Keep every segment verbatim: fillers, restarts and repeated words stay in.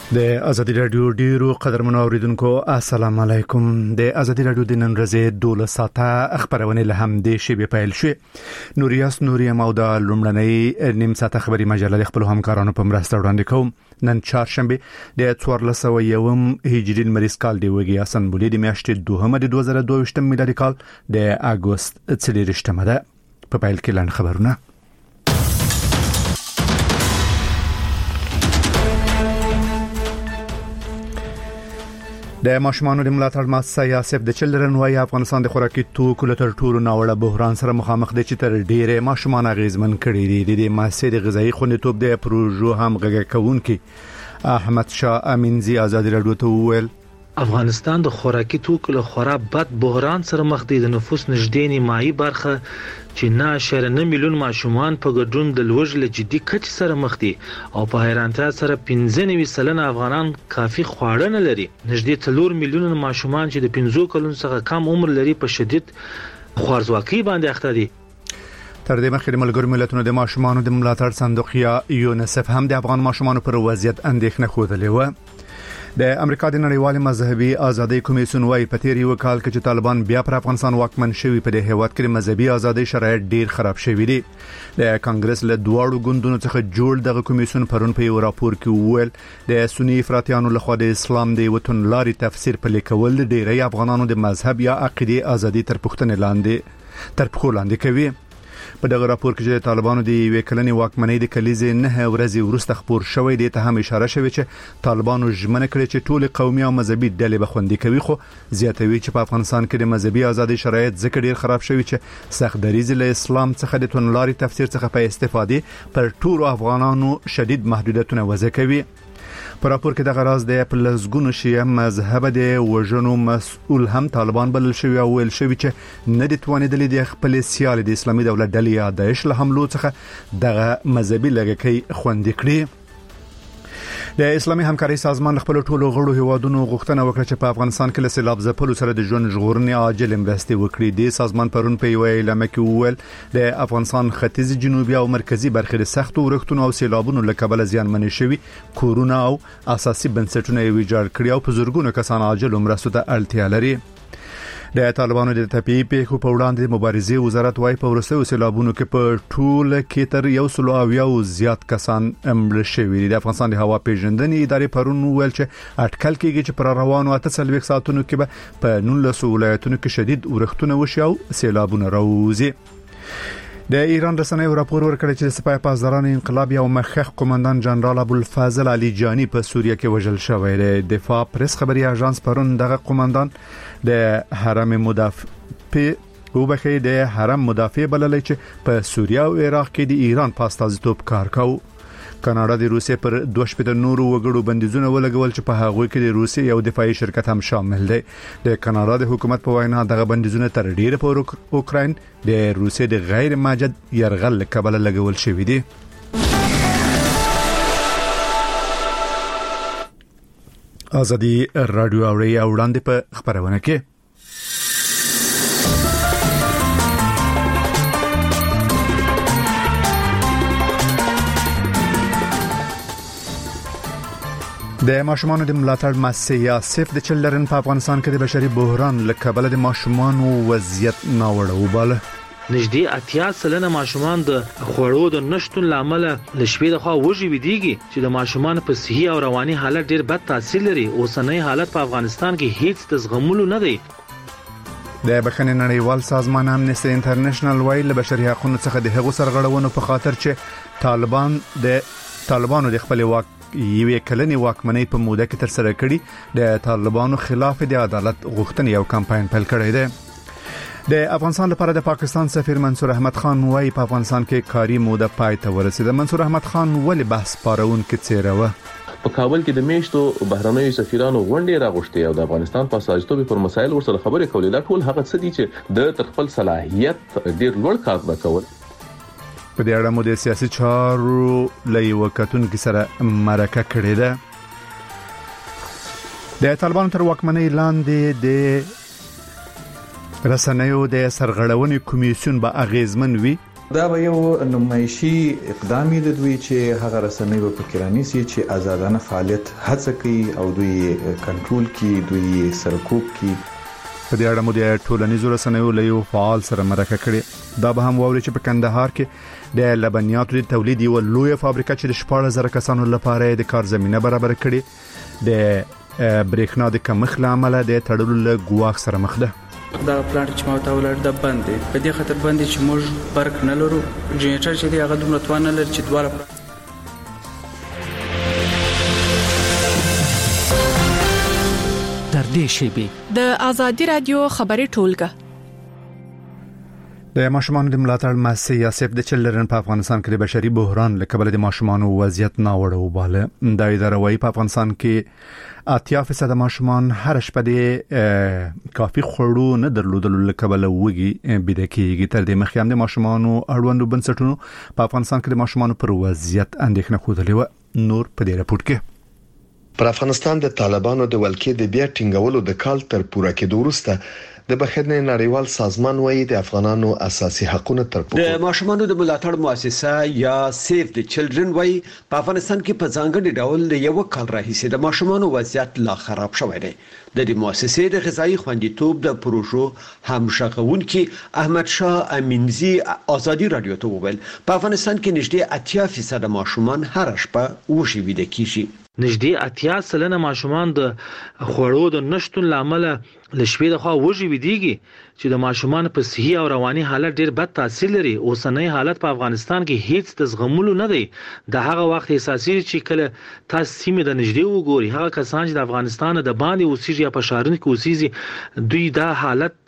د ازادي رادیو ډیرو قدرمنو اوریدونکو السلام علیکم. د ازادي رادیو د نن ورځې دوله ساعته خبرونه له هم د شی پیل شو. نوریاس نوري مودا لومړنۍ نیم ساعته خبري مجله خپل همکارانو په مرسته وړاندې کوم. نن چهارشنبه د څوارلس سوه یوم هجري مریض کال دی وګي اسن بولې د میاشتې دوهمه د دوه زره دوه ویشت میلادي کال د اگست څلورشتمه ده. په پیل کې لاندې خبرونه. د ماشومانو د ملاتړ مؤسسه یاسف د چلډرن وای افغانستان د خوراکي توکو له ټولو ناوړه بحران سره مخامخ دي چې تر ډیره ماشومان غیزمن کړي دي. د مؤسسې د غذایی خوندیتوب د پروژو هم غږ کوونکي احمد شاه امینزی آزادی رادیو ته وویل افغانستان د خوراکي توکو له خورا بد بحران سره مخ دي. د نفوس نږدې نیمایي برخه چې نه اشاریه نه میلیون ماشومان په ګډون د لوږې له جدي کچې سره مخ دي او په حیرانتیا سره پنځه نوي سلنه افغانان کافي خواړه نه لري. نږدې څلور میلیون ماشومان چې د پنځو کلونو څخه کم عمر لري په شدید خوارځواکۍ باندې اخته دي. تر دې مخکې د ملګرو ملتونو د ماشومانو د ملاتړ صندوق یا یونیسف هم د افغان ماشومانو پر وضعیت اندېښنه خوده و. د امریکا د نړیوال مذهبي ازادي کمیسیون وايي په تیر یو کال کې چې طالبان بیا پر افغانستان واکمن شوي په دې هیواد کې مذهبي ازادي شرایط ډیر خراب شوي دي. د کانګرس له دواړو ګوندونو څخه جوړ دغه کمیسیون پرون په یو راپور کې وویل د سنی افراطیانو لخوا د اسلام د وطن لاري تفسیر په لیکول ډیری افغانانو د مذهب یا عقیده ازادي تر پوښتنې لاندې تر پخو لاندې کوي. په دغه راپور کې چې طالبانو د وکلنې واکمنۍ د کلیزې نه ورځې وروسته خبر شوی دی ته هم اشاره شوی چې طالبانو ژمنه کړې چې ټول قومي او مذهبي ډلې به خوندي کوي، خو زیاتوي چې په افغانستان کې د مذهبي ازادي شرایط ځکه ډیر خراب شوی چې سخت دریځ له اسلام څخه د تونلاري تفسیر څخه په استفاده پر ټول افغانانو شدید محدودیتونه وضع کوي. په راپور کې د غراز د پلسګونو شیعه مذهب د وژنو مسؤل هم طالبان بلل شوی او ویل شوی چې نه د توانیدلې د خپل سیال د اسلامي دولت ډلې یا داعش له حملو څخه دغه مذهبي لږکۍ خوندي کړي. د اسلامي همکاري سازمان خپل ټولو غړو هیوادونو غوښتنه وکړه چې په افغانستان کې له سیلاب ځپلو سره د ژوند ژغورنې عاجل مرستې وکړي. د سازمان پرون په یو اعلامیه کې وویل د افغانستان ختیځ جنوبي او مرکزی برخې د سختو ورښتونو او سیلابونو له کبله زیانمن شوي کورونه او اساسي بنسټونه یې ویجاړ کړي او په زورګونو کسان عاجل مرستو ته اړتیا لري. د طالبانو د طبيعي پیښو په وړاندې مبارزې وزارت وايي په ورسته سیلابونو کې په ټول کې تر یو سل او یو زیات کسان مړ شوي دي. د افغانستان د هوا پیژندنې ادارې پرون ویل چې اټکل کېږي چې پر روانو اته څلوېښت ساعتونو کې به په نولس ولایتونو کې شدید ورښتونه وشي او سیلابونه راوځي. د ایران رسنیو راپور ورکړی چې سپاه پاسداران انقلاب یو مخخ قومندان جنرال ابوالفضل علي جانی په سوریه کې وژل شوی دی. دفاع پریس خبري اژانس پرون دغه قومندان د حرم مدافع وبخې د حرم مدافع بللې چې په سوریه او عراق کې د ایران په استازیتوب کار کوي. کاناډا د روسیې پر دوه شپږ نورو وګړو بندیزونه ولګول چې په هغه کې د روسیې یو دفاعي شرکت هم شامل دی. د کاناډا د حکومت په وینا دغه بندیزونه تر ډیره په اوکراین د روسیې د غیر ماجد يرغل کبل لګول شوی دی. ازادي رادیو اوري وړاندې په خبرونه کې د ماشومانو د ملاتړ مؤسسه یاسف د چلډرن په افغانستان کې د بشري بحران له کبله د ماشومانو وضعیت ناوړه وباله. نږدې اتیا سلنه ماشومان د خوړو د نشټون لامل له شپې د خوا وږي ویديږي چې د ماشومان په صحي او رواني حالت ډیر بد تاثیر لري. اوسنۍ حالت په افغانستان کې هیڅ د زغملو نه دی. د بخښنې نړیوال سازمان امنیسټي انټرنیشنل وايي له بشري حقوقو څخه د هغو سرغړونو په خاطر چې طالبان د طالبانو د خپل واک یوې کلنې واکمنۍ په موده کې تر سره کړي د طالبانو خلاف د عدالت غوښتنې یو کمپاین پیل کړی دی. د افغانستان لپاره د پاکستان سفیر منصور احمد خان وايي په افغانستان کې کاری موده پای ته ورسیده. منصور احمد خان ولې بحث پارون کې څیره و په کابل کې د میشتو بهرنیو سفیرانو غونډې راغوښتي او د افغانستان په استازیتوب پر مسایل ورسره خبرې کولې. دا ټول هغه څه دي چې د تر خپل صلاحیت ډیر لوړ کار وکول. په دې اړه مو د سیاسي چارو لې وکټونکو سره مرکه کړې ده. د طالبانو تر واکمنۍ لاندې د رسنیو د سرغړونې کمیسیون به اغیزمن وي دا به یو نمایشي اقدام دی دوی چې هغه رسنۍ په فکرانی سي چې آزادانه فعالیت هڅه کوي او دوی کنټرول کوي، دوی سرکوب کوي. په دې اړه مو د ټولنیزو رسنیو له یو فعال سره مرکه کړې. دا به هم ووري چې په کندهار کې د لبنیاتو د تولید یو لوی فابریکه چې د شپږ زره کسانو لپاره د کار زمينه برابر کړي د برېښنا د کمښت لامل د تړلو له ګواښ سره مخ ده. دا پلانټ چې ما ته ولر د باندې په دې خاطر باندې چې موږ برق نه لرو، جنریټر چې دی هغه دومره توان نه لري چې دواړه. تر دې شیبې د ازادي رادیو خبري ټولګه د ماشومان د ملاتړ مؤسسه یاسف د چلډرن په افغانستان کې د بشري بحران لکبل د ماشومان وضعیت ناوړه وباله. د اداره وایي په افغانستان کې اتیا فیصد ماشومان هر شپه د کافي خوړو نه درلودلو لکبل وږي بيد کېږي. تر دې مخکې هم د ماشومان اړوندو بنسټونو په افغانستان کې د ماشومان پر وضعیت اندېښنه خوده و. نور په دې راپور کې پر افغانستان د طالبانو د ولکې د بیا ټینګولو د کال تر پوره کېدو وروسته د بخښنې نړیوال سازمان وایي د افغانانو اساسي حقوقونه تر پښو. د ماشومانو د ملاتړ مؤسسه یا سیف د چلډرن وایي په افغانستان کې په ځانګړي ډول د یو کال راهیسې د ماشومانو وضعیت لا خراب شوی دی. د دې مؤسسې د غذایی خوندیتوب د پروژو همشغونکي احمد شاه امینزی ازادي رادیو ته وویل په افغانستان کې نږدې اتیا فیصد ماشومان هر شپه وږي ویده کیږي. نږدې اتیا سلنه ماشومان د خوړو د نشټون لامل لشبې د خوا وږي ویديږي چې د ماشومان په صحي او رواني حالت ډیر بد تاثیر لري. اوسنۍ حالت په افغانستان کې هیڅ د زغملو نه دی. د هغه وخت احساسي چې کله تاسو سیمه د نږدې وګوري هغه کسان چې د افغانستان د باندې اوسېږي یا په شهرونو کې اوسېږي دوی دا حالت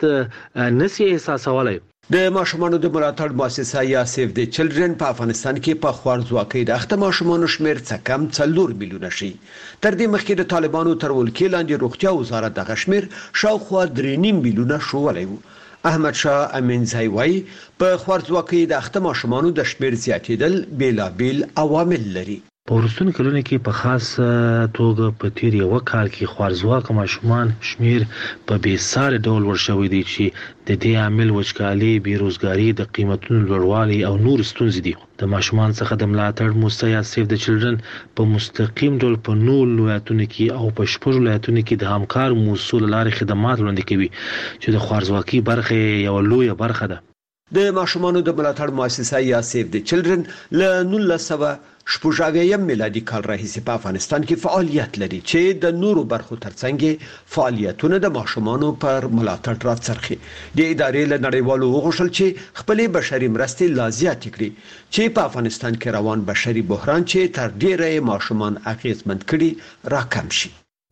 نسی احساسولای. د ماشومانو د ملاتړ مؤسسه یا سیف د چلډرن په افغانستان کې په خوارځواکۍ د اخته ماشومانو شمیر څه کم څلور میلیونه شي. تر دې مخکې د طالبانو تر ولکې لاندې روغتیا وزارت د غشمیر شاوخوا درې نیم میلیونه شوولای و. احمد شاه امینزی وایي په خوارځواکۍ د اخته ماشومانو د شمیر زیاتېدل بیلابیل عوامل لري. په ورستون کلونو کې په خاص توګه په تیر یو کال کې خوارځواک ماشومان شمیر په بیسار ډول ورشوي دي چې د دې عامل وچکالي، بیروزګاری، د قیمتونو لوړوالی او نور ستونزې دي. د ماشومان څخه د ملاتړ مؤسسه یا سیف د چلډرن په مستقیم ډول په نور ولایتونو کې او په شپږ ولایتونو کې د همکار مؤسسو لارې خدمات وړاندې کوي چې د خوارځواکۍ برخه یو لویه برخه ده. د ماشومانو د ملاتړ مؤسسه یا سیف د چلډرن له نولس سوه شپږاویم میلادي کال راهیسې په افغانستان کې فعالیت لري چې د نورو برخو ترڅنګ فعالیتونه د ماشومانو پر ملاتړ راڅرخي. د ادارې له نړیوالو وغوښتل چې خپلې بشري مرستې لا زیاتې کړي چې په افغانستان کې روان بشري بحران چې تر ډیره ماشومان اغیزمن کړي راکم شي.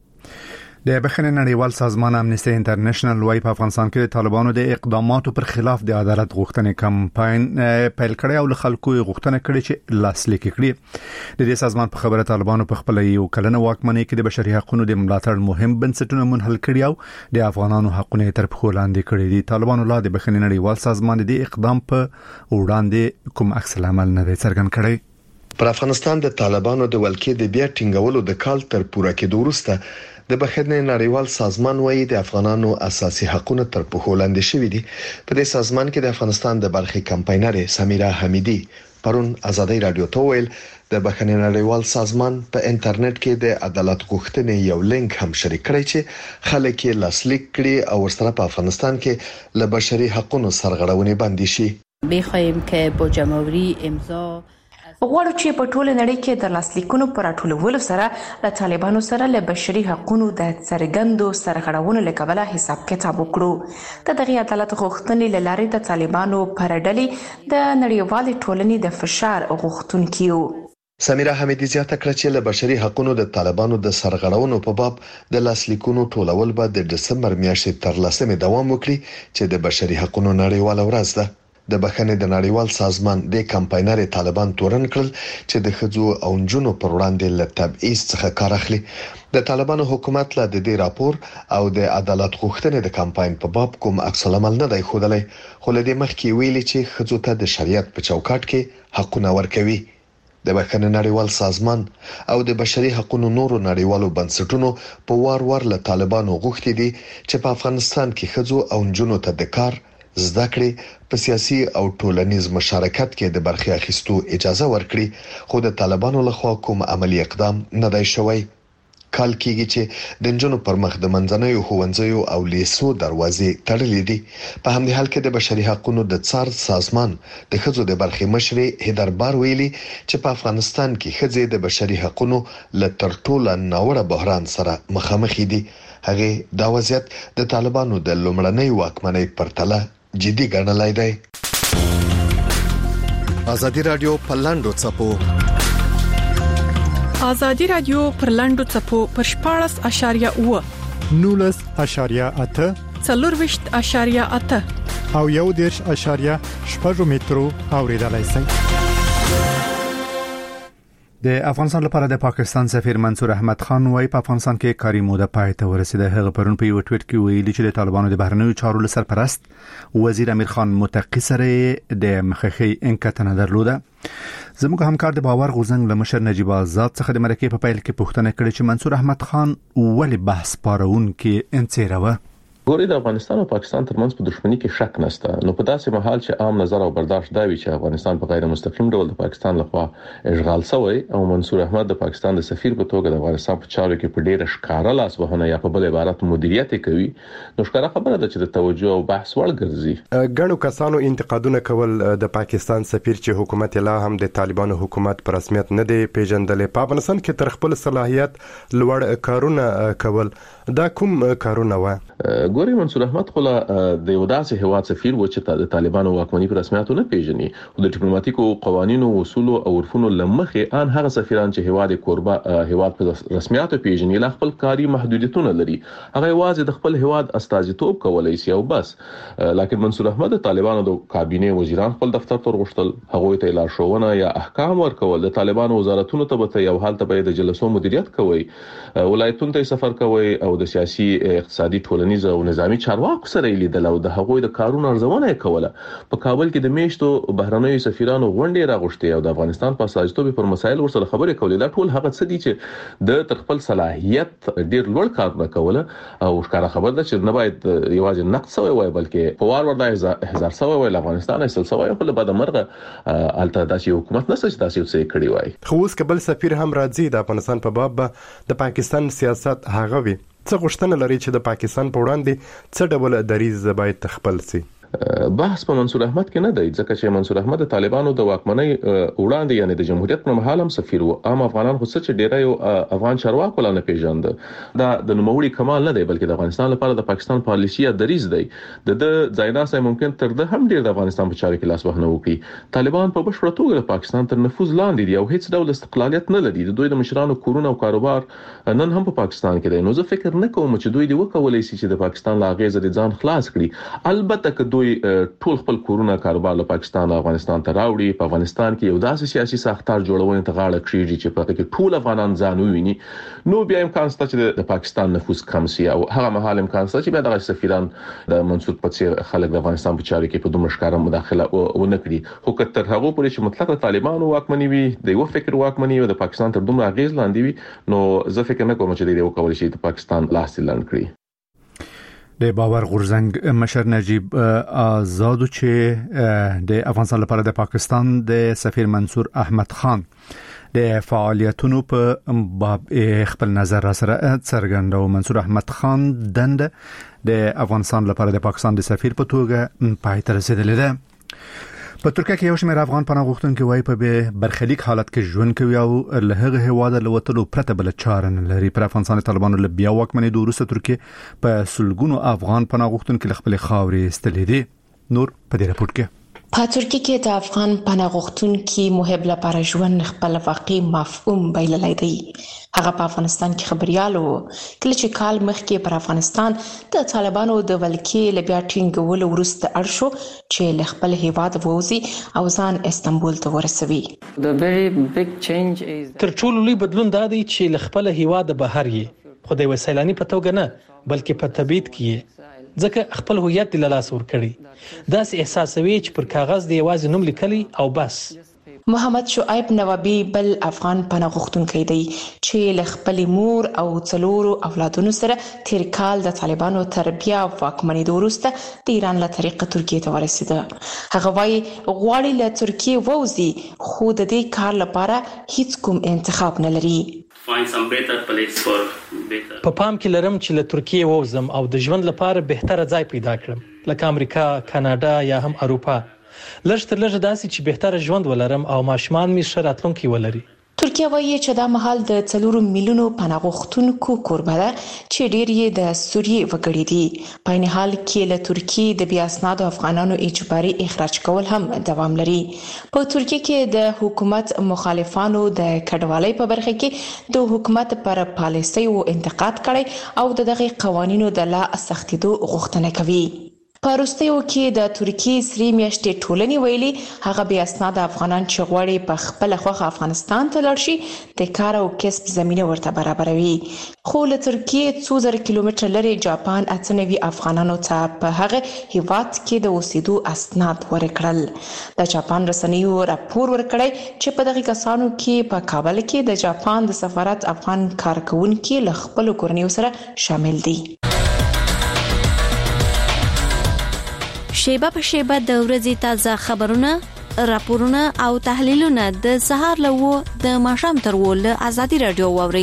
د بخښنې نړیوال سازمان امنیستي انټرنیشنل وايي په افغانستان کې طالبانو د اقداماتو پر خلاف د عدالت غوښتنې کمپاین پیل کړی او له خلکو غوښتنه کړې چې لاسلیک کړي. د دې سازمان په خبره طالبانو په خپل یو کلنه واکمنۍ کې د بشري حقوقو د ملاتړ مهم بنسټونه منحل کړي او د افغانانو حقوقونه تر پښو لاندې کړي دي. طالبانو لا د بخښنې نړیوال سازمان د اقدام په وړاندې کوم عکس العمل نه څرګند کړي. پر افغانستان د طالبانو د ولکې د بیا ټینګولو د کال تر پوره کېدو وروسته د بخښنې نړیوال سازمان وایي د افغانانو اساسي حقوقونه تر پښو لاندې شوي دي. په دې سازمان کې د افغانستان د برخې کمپاینر سمیرا حمیدی پرون ازادي رادیو ته ویل د بخښنې نړیوال سازمان په انټرنیټ کې د عدالت غوښتنې یو لینک هم شریک کړی چې خلک یې لاسلیک کړي او ورسره په افغانستان کې له بشري حقوقو سرغړونې باندې شي. بخوایم که با جمهوری امضا غواړو چې په ټوله نړۍ کې د لاسلیکونو پر راټولولو سره له طالبانو سره له بشري حقوقو د څرګندو سرغړونو له کبله حساب کتاب وکړو. د دغه عدالت غوښتنې له لارې د طالبانو پر ډلې د نړیوال ټولنې د فشار غوښتونکي وو. سمیرا حمیدی زیاته کړه چې له بشري حقوقو د طالبانو د سرغړونو په باب د لاسلیکونو ټولول به د دسمبر میاشتې تر لسمې دوام وکړي چې د بشري حقوقو نړیواله ورځ ده. د بخښنې د نړیوال سازمان د کمپاینر طالبان تورن کړل چې د خځو او نجونو پر وړاندې له تبعیض څخه کار اخلي. د طالبانو حکومت له دې راپور او د عدالت غوښتنې د کمپاین په باب کوم عکس العمل نه دی ښودلی، خو له دې مخکې ویلي چې خځو ته د شریعت په چوکاټ کې حقونه ورکوي. د بخښنې نړیوال سازمان او د بشري حقوقو نورو نړیوالو بنسټونو په وار وار له طالبانو غوښتي دي چې په افغانستان کې خځو او نجونو ته د کار، زده کړې په سیاسي او ټولنیز مشارکت کې د برخې اخیستو اجازه ورکړي، خو د طالبانو لخوا کوم عملی اقدام نه دی شوی. کال کېږي چې د نجونو پر مخ د منځنیو ښوونځیو او لیسو دروازې تړلې دي. په همدې حال کې د بشري حقوقو د څار سازمان د ښځو د برخې مشرې هیدر بار ویلي چې په افغانستان کې ښځې د بشري حقوقو له تر ټولو ناوړه بحران سره مخامخ دي. هغه دا وضعیت د طالبانو د لومړنۍ واکمنۍ پرتله جدي ګڼلای دی. ازادي رادیو په لاندو چپو ازادي رادیو پر لاندو چپو پر شپاړس اشاریه اوه نولس اشاریه اته څلورويشت اشاریه اته او یو دیرش اشاریه شپږ مترو اوریدلای شئ. د افغانستان لپاره د پاکستان سفیر منصور احمد خان وايي په افغانستان کې کاري موده پای ته ورسیده. هغه پرون په یو ټویټ کې ویلي چې د طالبانو د بهرنیو چارو سرپرست وزیر امیر خان متقی سره د مخخي انکټنه درلوده. زموږ همکار د باور غوزنګ له مشر نجیب آزاد څخه د مرکې په پیل کې پوښتنه کړې چې منصور احمد خان ولې بحث پارون کې انڅیروه. ګوري د افغانستان او پاکستان ترمنځ په دښمنۍ کې شک نشته، نو په داسې مهال چې عام نظر او برداشت دا وی چې افغانستان په غیر مستقیم ډول د پاکستان لخوا اشغال شوی او منصور احمد د پاکستان د سفیر په توګه د افغانستان په چارو کې په ډیره ښکارا لاس وهنه یا په بل عبارت مدیریت کوي، نو ښکارا خبره ده چې د توجه او بحث وړ ګرځي. ګڼو کسانو انتقادونه کول د پاکستان سفیر چې حکومت لا هم د طالبانو حکومت پر رسمیت نه دی پیژندل، په افغانستان کې تر خپل صلاحیت لوړ کارونه کول، دا کوم کارونه و؟ ګوري منصور احمد خو د یو داسې هواد سفیر و چې د طالبانو واکمنۍ په رسمیت نه پیژني او د ډیپلوماټیکو قوانینو او اصول او عرفونو لمخې ان هغه سفیران چې هواد کوربه هواد په رسمیت پیژني لا خپل کاری محدودیتونه لري، هغه واځي د خپل هواد استازیتوب کولای شي او بس. لکه منصور احمد د طالبانو د کابینه وزیران خپل دفتر ته ورغښتل، هغه ته لارښوونه یا احکام ورکول، د طالبانو وزارتونو ته به یو حالت به د جلسو مدیریت کوي، ولایتونو ته سفر کوي او د سیاسي اقتصادي ټولنیز او نظامی چارواکو سره لیدل او د هغوی د کارونو ارزونه کوله. په کابل کې د میشتو بهرنیو سفیرانو غونډې راغوښتې او د افغانستان په استازیتوب پر مسایل ورسره خبرې کولې. دا ټول هغه څه دي چې د تر خپل صلاحیت ډیر لوړ کارونه کوله او ښکارا خبر ده چې نه باید یوازې نقد شوی وای بلکې په وار وردا هزار شوی وای افغانستان ایستل شوی خو له بعد مرغه الته داسې حکومت نه سچ داسې څه کړی وای. خو اوس قبل سفیر هم راځي د افغانستان په باب د پاکستان سیاست هغه وي څه غوښتنه لري چې د پاکستان په وړاندې څه ډول دریځ باید تخپل سي. بحث په منصور احمد کې نه دی ځکه چې منصور احمد د طالبانو د واکمنۍ وړاندې یعنی د جمهوریت پر مهال هم سفیر و، عام افغانان خو څه چې ډیره یو افغان چارواکو لا نه پیژاند. دا د نوموړي کمال نه دی بلکې د افغانستان لپاره د پاکستان پالیسي یا دریځ دی. د د ځایناسه ممکن تر د هم ډیر د افغانستان په چارو کې لاس وهنه وکړي. طالبان په بشپړه توګه د پاکستان تر نفوذ لاندې دي او هیڅ ډول استقلالیت نه لري. د دوی د مشرانو کورونه او کاروبار نن هم په پاکستان کې دی. نو زه فکر نه کوم چې دوی دی وکولای شي چې د پاکستان لا غیزه د ځان خلاص کړي. البته که دوی ټول خپل کورونه کاروبار له پاکستان او افغانستان ته راوړي، په افغانستان کې یو داسې سیاسي ساختار جوړونه ته غاړه کړي چې په کې ټول افغانان ځان وویني، نو بیا امکان شته چې د پاکستان نفوذ کم شي او هغه مهال امکان شته چې بیا دغه سفیران د منصور په څیر خلک د افغانستان په چارو کې په دومره ښکاره مداخله ونه کړي. خو که تر هغه پورې چې مطلق طالبانو واکمنۍ وي، د یو فکر واکمنۍ وي، د پاکستان تر دومره اغیز لاندې وي، نو زه فکر نه کوم چې دوی وکولای شي د پاکستان لاس لاندې کړي. د باور غورزنګ مشر نجیب آزاد چې د افغانستان لپاره د پاکستان د سفیر منصور احمد خان د فعالیتونو په باب خپل نظر را سره څرګندو. منصور احمد خان دند د افغانستان لپاره د پاکستان د سفیر په توګه پای ته رسیدلی ده. په ترکیه کې یو شمېر افغان پناه غوښتونکي وایي په برخلیک حالت کې ژوند کوي او له هغه هیواده له وتلو پرته بل چاره نه لري. پر افغانستان طالبانو له بیا واکمنۍ وروسته ترکیه په سلګونو افغان پناه غوښتونکي له خپل خاورې ایستلي دي. نور په دې راپور کې په ترکیه کې د افغان پناه غوښتونکي محب لپاره ژوند خپل واقعي مفهوم بایللی دی. هغه په افغانستان کې خبريال وو کله چې کال مخکې پر افغانستان د طالبانو د ولکې لبیا ټینګول ورسته ارشو چې له خپل هیواد ووزي او ځان استانبول ته ورسوي. تر ټولو لوی بدلون دا دی چې له خپل هیواد بهر یې خو د وسیلانی په توګه نه بلکې په تبعید کې ځکه خپل هویت د لاس ور کړی. دا سه احساسوي چې پر کاغذ دی یوازې نوم لیکلی او بس. محمد شعیب نوابی بل افغان پناه غوښتونکی دی چې له خپلې مور او څلورو اولادونو سره تیر کال د طالبانو تر بیا واکمنېدو وروسته د ایران له طریقه ترکیې ته ورسېده. هغه وایي غواړي له ترکیې ووځي خو د دې کار لپاره هیڅ کوم انتخاب نه لري. په پام کې لرم چې له ترکیې ووځم او د ژوند لپاره بهتره ځای پیدا کړم لکه امریکا، کاناډا یا هم اروپا. لږ تر لږه داسې چې بهتره ژوند ولرم او ماشومان مې ښه راتلونکی ولري. ترکیه وایي چې دا مهال د څلورو میلیونو پناه غوښتونکو کوربه ده چې ډېر یې د سوریې وګړي دي. په عین حال کې له ترکیې د بې اسنادو افغانانو اجباري اخراج کول هم دوام لري. په ترکیه کې د حکومت مخالفانو د کډوالۍ په برخه کې د حکومت پر پالیسیو انتقاد کړی او د دغه قوانینو د لا سختېدو غوښتنه کوي. په وروستیو کې د ترکیې سرې میاشتې ټولنې ویلي هغه بې اسناده افغانان چې غواړي په خپله خوښه افغانستان ته لاړ شي د کار او کسب زمینه ورته برابروي. خو له ترکیې څو زره کیلومتره لرې جاپان اته نوي افغانانو ته په هغه هیواد کې د اوسېدو اسناد ورکړل. د جاپان رسنیو راپور ورکړی چې په دغه کسانو کې په کابل کې د جاپان د سفارت افغان کارکونکي له خپلو کورنیو سره شامل دي. شیبه په شیبه د ورځې تازه خبرونه، راپورونه او تحلیلونه د سهار له و د ماښام تر و له آزادي رادیو واوري.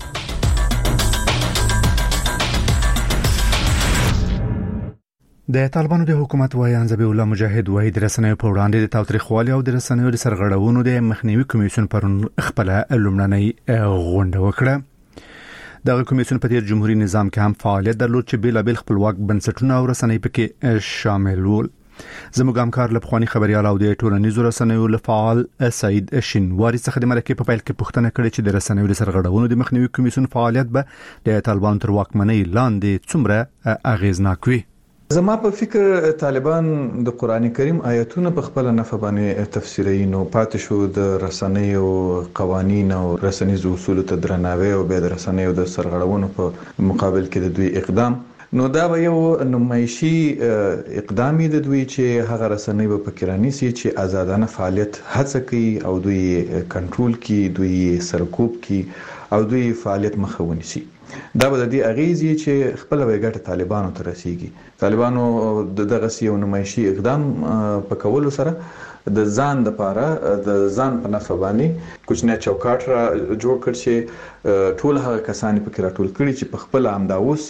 د طالبانو د حکومت وایي ذبیح الله مجاهد وایي د رسنیو په وړاندې د تاوتریخوالي او د رسنیو د سرغړونو د مخنیوي کمیسیون پرون خپل لومړنۍ غونډه وکړه. دغه کمیسیون په تیر جمهوریت نظام کې هم فعالیت درلود چې بیلابل خپلواک بنسټونه او رسنۍ پکې شامل ول. زموږ همکار له پخوانی خبريال او د ټولنیزو رسنیو له فعال سعید شینواری څخه د مرکه په پیل کې پوښتنه کړې چې د رسنیو د سرغړونو د مخنیوي کمیسیون فعالیت به د طالبانو تر واکمنۍ لاندې څومره اغیزناک وي. زما په فکر طالبان د قران کریم آیاتونه په خپل نفع باندې تفسیري نو پاتې شو د رسنیو قوانین او رسنیزو اصول ته درناوی او به د رسنیو د سرغړونو په مقابل کې د دوی اقدام نو دا به یو نمایشي اقدامي د دوی چې هغه رسنۍ په فکرانی سي چې آزادانه فعالیت هڅه کوي او دوی کنټرول کوي، دوی سرکوب کوي او دوی فعالیت مخاوني سي. دا به د دې اغیزې چې خپل وګټه طالبانو ته رسیږي. طالبانو دغه یو نمایشي اقدام په کولو سره د ځان لپاره د ځان په نفع باندې کوچنی چوکاټ را جوړ کړ چې ټول هغه کسان په کې راټول کړي چې په خپل امداوس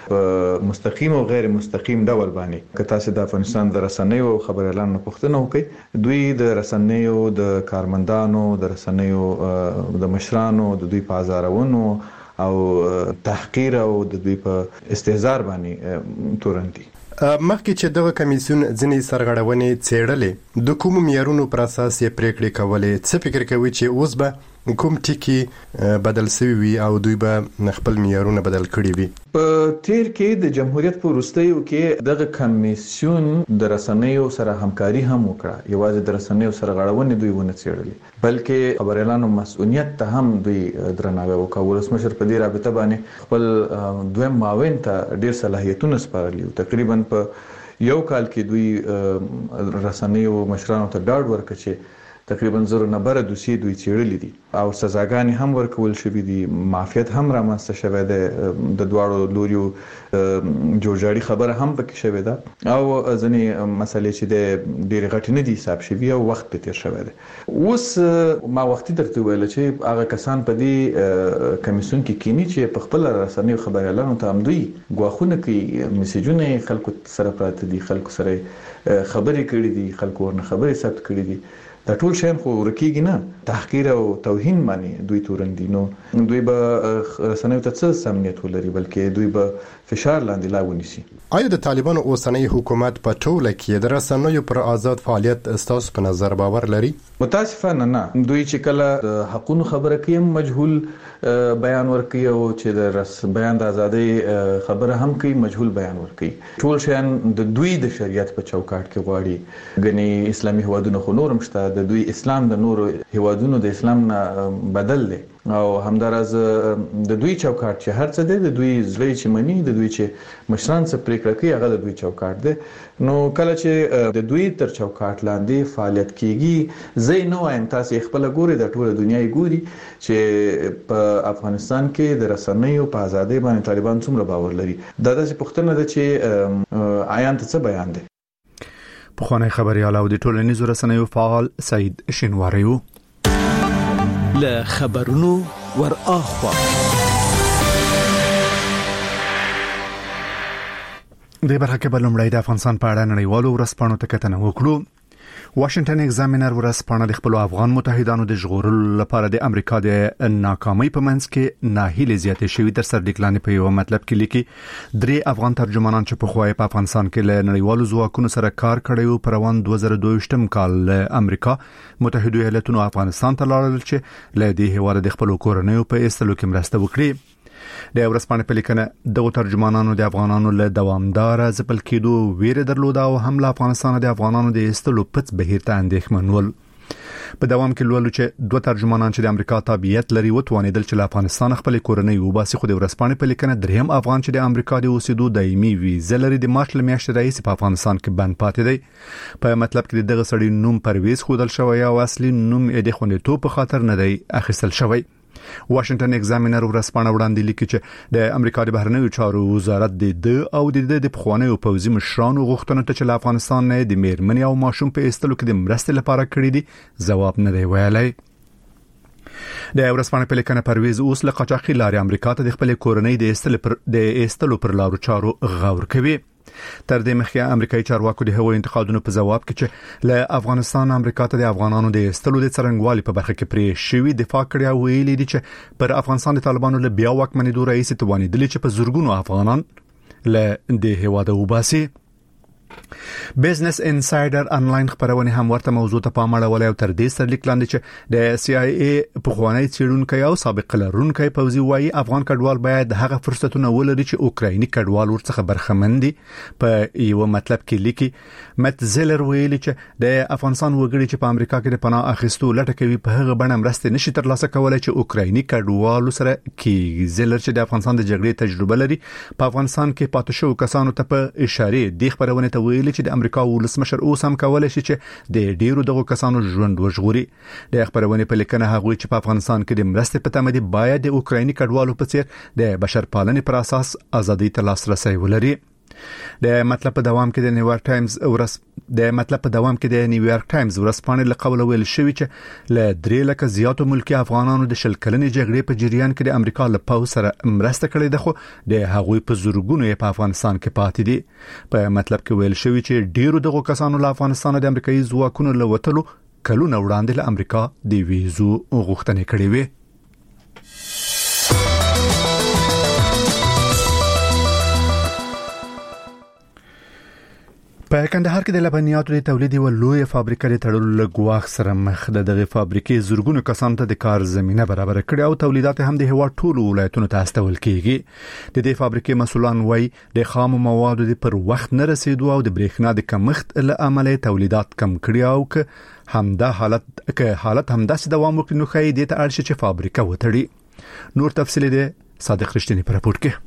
مستقیم او غیر مستقیم ډول باندې که تاسو د افغانستان د رسنیو خبر اعلان پوښتنه وکړي، دوی د رسنیو د کارمندانو د رسنیو د مشرانو د دوی په ازارونو او تحقیر او د دوی په استهزار باندې تورنتي. مخکې چې دغه کمیسیون ځینې سرغړونې څېړلې د کوم معیارونو پر اساس یې پریکړې کولې، څه فکر کوي چې اوس به کوم ټکی بدل شوی وي او دوی به خپل معیارونه بدل کړي وي؟ په تیر کې د جمهوریت په وروستیو کې دغه کمیسیون د رسنیو سره همکاري هم وکړه. یوازې د رسنیو سرغړونې دوی ونه څېړلې بلکې خبر اعلانو مسؤلیت ته هم دوی درناوی وکړ. ولسمشر په دې رابطه باندې خپل دویم معاون ته ډېر صلاحیتونه سپارلي. تقریبا په یو کال کې دوی رسنیو مشرانو ته ډاډ ورکړ چې تقریبا زر نه بره دوسیې دوی څېړلې دي او سزاګانې هم ورکول شوې دي. معافیت هم رامنځته شوی دی. د دواړو لوریو جوړجاړي خبره هم پکې شوې ده او ځینې مسلې چې د ډېرې غټې نه دي حساب شوي او وخت پې تېر شوی دی. اوس ما وختي درته ویل چې هغه کسان په دې کمیسیون کې کینی چې په خپل رسنیو خبر اعلانو ته هم دوی ګواښونه کوي، میسیجونه خلکو سره پراته دي، خلکو سره خبرې کړې دي، خلکو ورنه خبرې ثبت کړې دي. دا ټول شین خو ورکیږي نه، تحقیر او توهین باندې دوی تورندي. نو دوی به رسنیو ته څه سمنیت ولري بلکې دوی به فشار لاندې لا ونیسي. آیا د طالبانو اوسنۍ حکومت په ټوله کې د رسنیو پر آزاد فعالیت ستاسو په نظر باور لري؟ متاسفانه نه. دوی چې کله د حقونو خبره کوي مجهول بیان ورکوي او چې د رس بیان د ازادۍ خبره هم کوي مجهول بیان ورکوي. ټول شیان د دوی د شریعت په چوکاټ کې غواړي. ګنې اسلامي هوادونو خو نورم شته، د دوی اسلام د نورو هوادونو د اسلام نه بدل دی او همدارز د دوی چوکاټ چې هر څه دی د دوی زړی چې منی د دوی چې مشران څه پریکړه کوي هغه د دوی چوکاټ دی. نو کله چې د دوی تر چوکاټ لاندې فعالیت کیږي زه نه وایم تاسو خپل ګوري د ټوله دنیا ګوري چې په افغانستان کې د رسنیو په ازادۍ باندې طالبان څومره باور لري. دا د پښتنه د چې آیان ته څه بیان دي. په خانه خبريال او د ټولنیزو رسنیو فعال سعید شینواری وو. له خبرونو ور اخوا د برخه کې بلومړی د افغانستان په اړه نړیوالو ورځپاڼو ته کتنه وکړو. واشنگټن ایگزامینر ورځپاڼه د خپل افغان متحدانو د ژغورلو لپاره د امریکا د ناکامۍ په منځ کې ناهیلې زیاتې شوې تر سر لیکلانې په یو مطلب کې لیکي درې افغان ترجمانان چې په خوای په افغانستان کې له نړیوالو ځواکونو سره کار کړی او پر روان دوه زره دوه ویشتم کال امریکا متحده ایالاتونو افغانستان ته لاړل چې له دې هیواد د خپل کورنیو په ایستلو کې مرسته وکړي. د ورځپاڼې په لیکنه د ترجمانانو د افغانانو له دوامدار ځپل کېدو ویره درلوده او هم له افغانستان د افغانانو د ایستلو پڅ بهیر ته اندېښمن ول. په دوام کې لولو چې دوه ترجمانان چې د امریکا تابعیت لري وتوانیدل چې له افغانستان خپل کورنۍ وباسي. خو د ورځپاڼې په لیکنه دریم افغان چې د امریکا د اوسېدو دایمي ویزه لري د مارچ لمیاشتې راهیسې په افغانستان کې بند پاتې دی. په مطلب کې دغه سړی نوم پرویز خودل شوی او اصلي نوم یې د خوندیتوب په خاطر نه دی اخیستل شوی. واشنگټن ایگزامینر ورځپاڼه وړاندې لیکي چې د امریکا د بهرنیو چارو وزارت د د او د د پخوانیو پوځي مشرانو غوښتنو ته چې له افغانستان نه د میرمنې او ماشوم په ایستلو کې د مرستې لپاره کړی دي ځواب نه دی ویلی. د ورځپاڼې په لیکنه پرویز اوس له قاچاقي لارې امریکا ته د خپل کورنۍ د ایستلو پر د ایستلو پر لارو چارو غور کوي. تر دې مخکې امریکایي چارواکو د هغوی انتقادونو په جواب کې چې له افغانستان امریکا ته د افغانانو د ایستلو د څرنګوالي په برخه کې پرې شوی دفاع کړی او ویلي دي چې پر افغانستان د طالبانو له بیا واکمنېدو راهیسې توانیدل چې په زورګونو افغانان له د هیواده وباسي. بزنس انسایډر انلاین خبرونه هم ورته موضوع ته پام اړولای او تر دې سره لیک لاندې چې د سی آی ای په خوانی چیرونکو او سابق لرونکو پوځي وایي افغان کډوال باید هغه فرصتونه ولري چې اوکرایني کډوال ورڅخه برخمن دي. په یو مطلب کې لیکي مت زلر ویلي چې د افغانستان وګړي چې په امریکا کې د پناه اخیستو لټه کوي په هغه بڼه مرسته نشي ترلاسه کولای چې اوکرایني کډوال سره کې زلر چې د افغانستان د جګړې تجربه لري په افغانستان کې پاتې شو کسانو ته په اشاره دی خبرونه ویلي چې د امریکا ولسمشر اوس هم کولای شي چې د ډیرو دغه کسانو ژوند وژغوري. د خبرونه په لیکنه هغه چې په افغانستان کې د مرستې په تمه دي باید د اوکرایني کډوالو په څیر د بشرپالنې پر اساس ازادي ته لاسرسي ولري. د مطلب په دوام کې د نیویارک ټایمز ورس د مطلب په دوام کې د نیویارک ټایمز ورسپانې له قوله ویل شوی چې له درې لکه زیاتو ملکی افغانانو د شل کلنې جګړې په جریان کې د امریکا له پاو سره مرسته کړې ده خو د هغوی په زورګونو په افغانستان کې پاتې دي. په مطلب کې ویل شوی چې ډیرو دغه کسانو له افغانستان د امریکایي ځواکونو له وټلو کلونه وړاندې له امریکا د ویزو غوښتنې کړې وي. په کندهار کې د لبنیاتو د تولید یو لوی فابریکه د تړلو له ګواښ سره مخ ده. دغه فابریکې زورګونو کسانو ته د کار زمينه برابر کړې او تولیدات هم د هیواد ټولو ولایتونو ته استول کیږي. د دې فابریکې مسولان وایي د خام موادو د پر وخت نه رسیدو او د برېښنا د کمښت له امله تولیدات کم کړي او که همدا حالت که حالت همداسې دوام وکړي نو ښایي دې ته اړ شي چې فابریکه وتړي. نور تفصیل دې صادق رښتینی په راپور کې.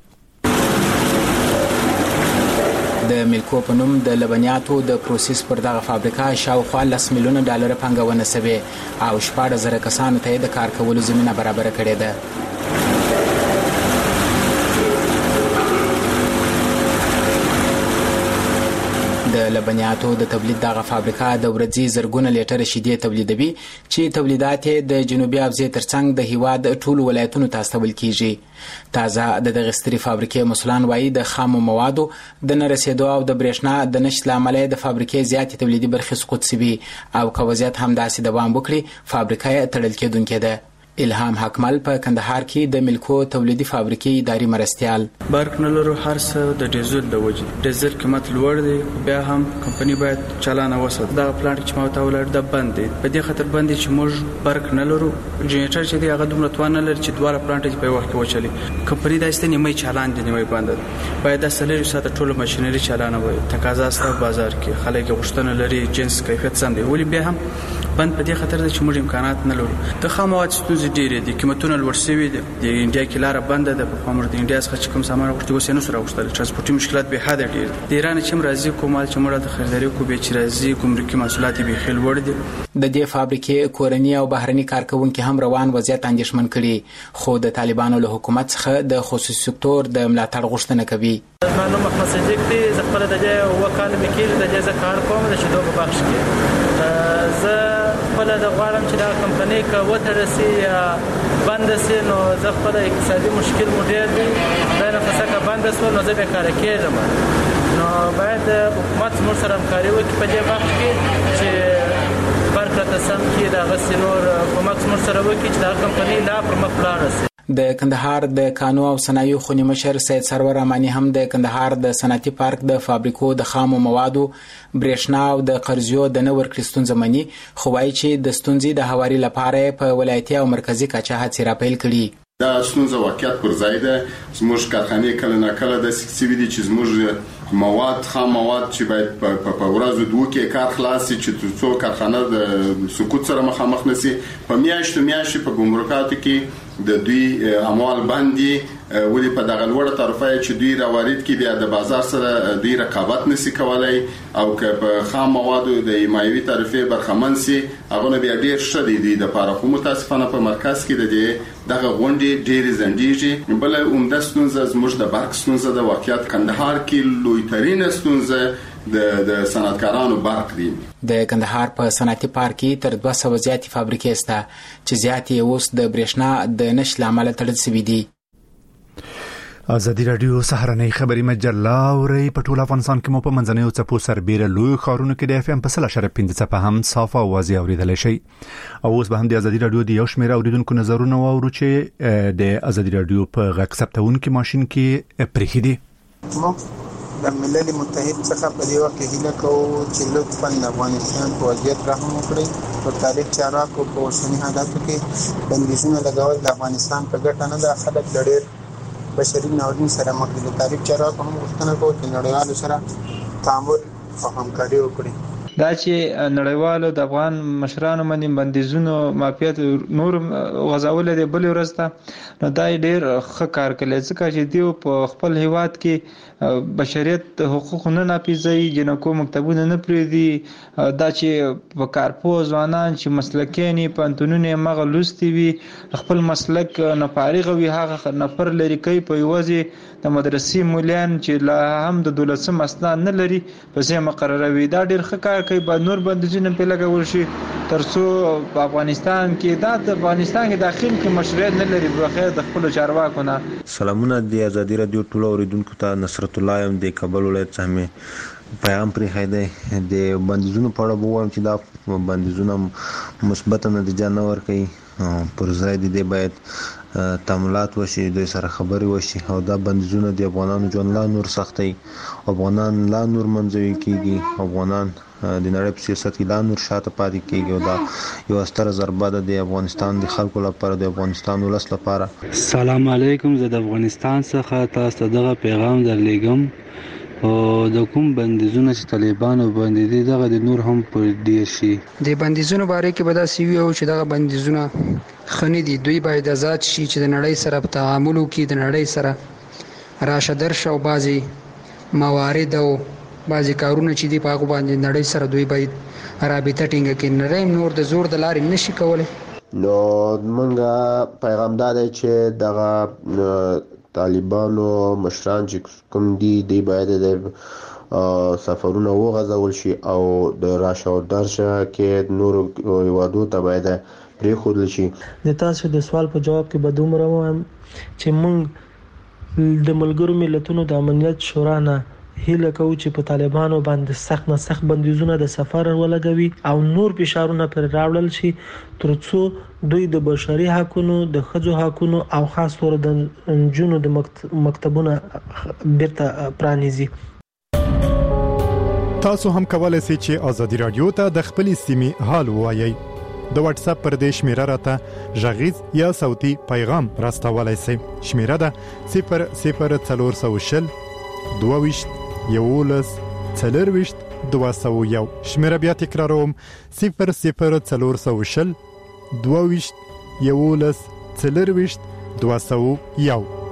د ملکو په نوم د لبنیاتو د پروسس پر دغه فابریکه شاوخوا لس میلیونه ډالر پانګونه شوې او شپږ زره کسانو ته د کار کولو زمينه برابر کړې ده. د لبنیاتو د تولید دغه فابریکه د ورځې زرګونه لیټر شیدې تولیدوي چې تولیدات د جنوبي افزې ترڅنګ د هیواد ټولو ولایتونو ته استول کیږي. تازه د دغه ستري فابریکې مسولان وایي د خام موادو د نرسیدو او د برېښنا د نشټ لامل د فابریکې زیاتې تولیدي برخې سقوط شوي او که وضعیت همداسې دوام وکړي فابریکه یې تړل کېدونکې ده. الهام حکمل په کندهار کې د ملکو تولیدي فابریکې اداري مرستيال. برق نه لرو هر څه د ډیزل د وجې ډیزل قیمت لوړ دی بیا هم کمپنی باید چالانه وساتي. دا پلانټ چې ما ته ولر د بند دی په دې خاطر باندې چې موږ برق نه لرو جنریټر چې دی هغه دومره توان نه لري چې دوه پلانټ په وخت کې وچلي. کمپنی دا ستنې مې چالان دي نیمه بند باید د سلری ساته ټول ماشينري چالانه وي. تقاضا ست بازار کې خلک غوښتنه لري جنس کیفیت سم دی ولی بیا هم بند په دې خاطر چې موږ امکانات نه لرو. د خام مواد ستونزې ډېرې دي، قیمتونه لوړ شوي دي. د انډیا کې لاره بنده ده، په خامر د انډیا څخه چې کوم سامان ورته اوس یې نه سره راوستل. ترانسپورتي مشکلات به حد ډېر دي. د ایران چې مرزي کومال چې موږ د خریداري کو به چې راځي ګمرکي محصولات به خېل وړ دي. د دې فابریکې کورنی او بهرني کارکونکو هم روان وضعیت اندېښمن کړي، خو د طالبانو له حکومت څخه د خصوصي سکتور د ملاتړ غوښتنه کوي. زمانو محمد صدیق دی، زه خپل د دې وکاله مکیل د دې ځکار کوم د شیدو په بخش کې. زه خپل د غواړم چې دا کمپنۍ کا وترسي یا بند سي، نو زه خپل اقتصادي مشکل مو ډېر دی. دا نه فسکه بند سو، نو زه به کار کېږم. نو باید حکومت موږ سره همکاري وکړي په دې وخت کې چې برکته سم کې دا غسي نور کومک موږ سره وکړي چې دا کمپنۍ لا پر مخ لاړه سي. د کندهار د کانو او صنایعو خونی مشر سید سرور امانی هم د کندهار د صنعتي پارک د فابریکو د خامو موادو برېښنا او د قرضیو د نه ورکړې ستونزه مني، خو وایي چې د ستونزې د هواري لپاره په ولایتي او مرکزي کچه هڅې راپیل کړي. دا ستونزه واقعیت پر ځای ده. زموږ کارخانې کله نه کله د سکسیوي دي چې زموږ مواد خام مواد چې باید په ورځو دوه کې کار خلاص شي چې څو کارخانه د سقوط سره مخامخ نشي. په میاشتو میاشتې په ګمرکاتو کې د دوی اموال باندې ولې په دغه لوړه طرفه چې دوی راوارد کې بیا د بازار سره دوی رقابت نشي کولای، او که په خام موادو د ایمایوي طرفه برخمن سي هغه نه بیا ډیر شدي دي. د پاره خو متاسفانه په مرکز کې د دې دغه غونډې ډېرې زندېږي. بل عمده ستونزه زموږ د برق ستونزه د واقعیت کندهار کې لوی ترين ستونزه د د صنعتکارانو برق دي. د کندهار په صنعتي پارک کې تر دوه سوه زیاتې فابریکې شته چې زیاتې اوس د برېښنا د نشټ لامل تړل شوي دي. ازادي رادیو سهارنۍ خبري مجله اوري په ټول افغانستان کې مو په منځنیو څپو سربېره لوی خارونو کې د اف ام په سل اشاره پنځه څپه هم صافه اوازې اوریدل شي. او اوس به هم د ازادي رادیو د یو شمېر اوریدونکو نظرونه واورو چې د ازادي رادیو په غږ ثبتونکو ماشين کې پرېخي دي. د ملل متحد څخه په دی وخت کې هیله کوو چې لطفاً د افغانستان په وضعیت رحم وکړي. په تاریخ چارواکو په اوسنی حالاتو کې بندیزونه لګول د افغانستان په ګټه نه ده. خلک ډېر بشري ناورین سره مخ دي. د تاریخ چارواکو هم غوښتنه کوي چې نړیوالو سره تعامل او همکاري وکړي. دا چې نړیوالو د افغان مشرانو باندې بندیزونو مافیات نور غزاول دي بل ورځ ته، نو دا ډېر ښه کار کوي ځکه چې دیو په خپل هیواد کې بشریت حقوق نه ناپیژي، جنکو مکتبونه نه پریدي. دا چې په کارپو ځوانان چې مسلکینی پانتونونه مغلوستي وي، خپل مسلک نه فارغ وي، هغه نفر لري کوي په یوازې د مدرسې مولیان چې لا هم د دولسم اسناد نه لري پسې مقرروي. دا ډېر ښه کار کوي. بعد نور بندیزونه په لګول شي ترڅو په افغانستان کې دا د افغانستان کې داخل کې مشروعیت نه لري بغیر د خپل چارواکو نه. سلامونه د ازادي رادیو ټول اوریدونکو ته نصرت الله يم د کابل ولایت څخه پیغام پرې خایده د بندیزونو په اړه ووایم چې دا بندیزونه مثبت نتیجه نه ورکوي. پر ځای د باید تعاملات وشي، دوی سره خبري وشي، او دا بندیزونه د افغانانو ژوند لا نور سختي، افغانان لا نور منځوي کیږي، افغانان د نړۍ په سیاست کې لا نور شاته پاتې کیږي. او دا یو ستره ضربه ده د افغانستان د خلکو لپاره، د افغانستان ولس لپاره. السلام علیکم. زه د افغانستان څخه تاسو ته دغه پیغام درلېږم. او د کوم بندیزونه چې طالبانو باندې دي دغه د نور هم پر ډیر شي. د بندیزونو باره کې به دا سی وي او چې دغه بندیزونه خني دي، دوی باید آزاد شي چې د نړۍ سره په تعامل وکړي، د نړۍ سره راشه درشه او بعضي موارد او بعضي کارونه چې دي په هغه باندې نړۍ سره دوی باید رابطه ټینګه کړي. نړۍ نور د زور د لارې نشي کولای. نو موږ پیغام داده چې دغه طالبانو مشران چې کوم دي دی باید د سفرونه وغځول شي او د راشه او درشه کې نور هیوادو ته باید پرېښودل شي. د تاسو د سوال په جواب کې به دومره وایم چې موږ د ملګرو ملتونو د امنیت شورا نه هیله کوو چې په طالبانو باندې سخت نه سخت بندیزونه د سفر ولګوي او نور فشارونه پر راوړل شي ترڅو دوی د بشري حقوقو، د ښځو حقوقو او خاص طور د نجونو د مکتبونو بیرته پرانیزي. تاسو هم کولای شئ چې ازادي رادیو ته د خپل سیمې حال وایي. د واتس اپ پر دې شمیره راته ژغیز یا صوتي پیغام راستولای شئ. شمیره ده صفر صفر څلور سوه شل دوه ویشت یولس څلور ویشت دوه سوه یو. شمیره بیا تکراروم صفر صفر څلور سوه شل دوه ویشت یولس څلور ویشت دوه سوه یو.